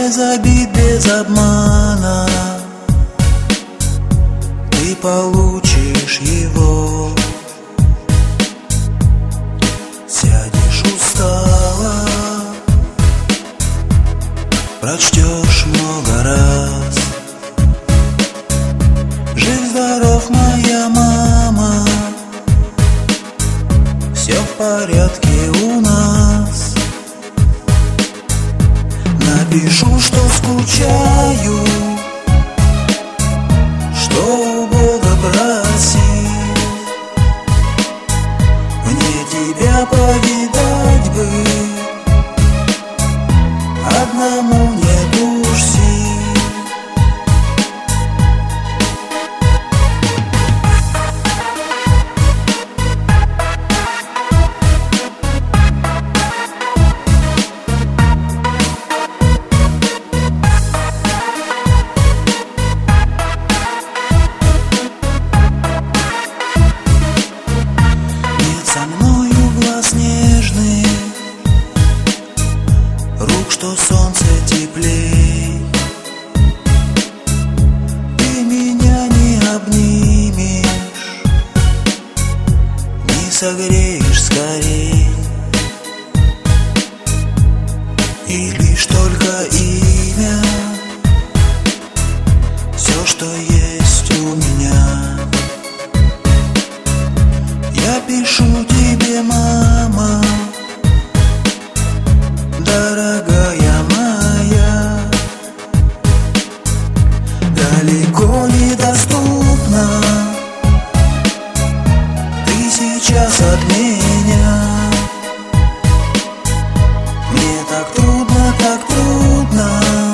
без обид, без обмана ты получишь его. Сядешь устала, прочтешь много раз. Жив, здоров, моя мама, все в порядке у нас. Напишу, что скучаю, что у Бога просил. Мне тебя повидать бы, одному нет уж сил. Со мною глаз нежный, рук, что солнце теплей. Ты меня не обнимешь, не согреешь скорей. И лишь только имя, все, что есть у меня. Я пишу тебе, мама, дорогая моя, далеко недоступна ты сейчас от меня. Мне так трудно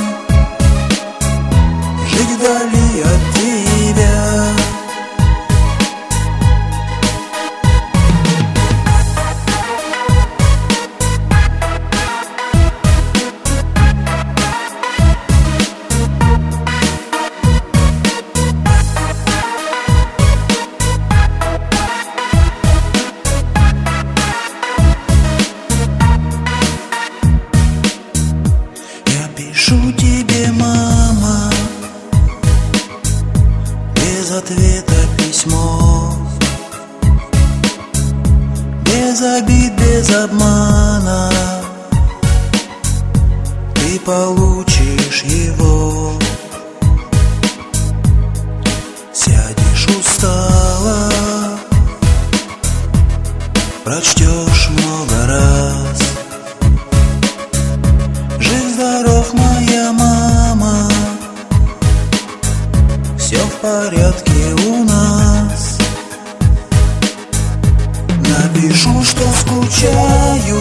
жить вдали от тебя. Пишу тебе, мама, без ответа письмо, без обид, без обмана ты получишь его. Сядешь устала, прочтешь много раз. Жив, здоров, моя мама, все в порядке у нас. Напишу, что скучаю,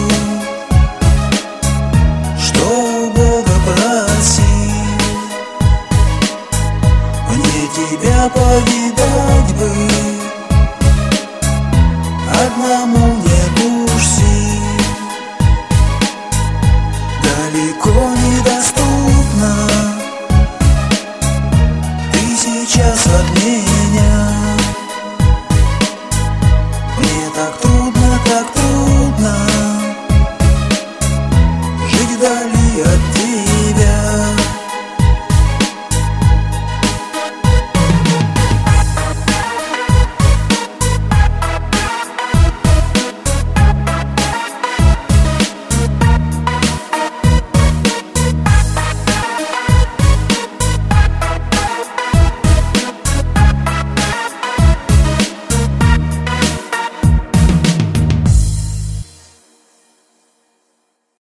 что у Бога просил. Мне тебя повидать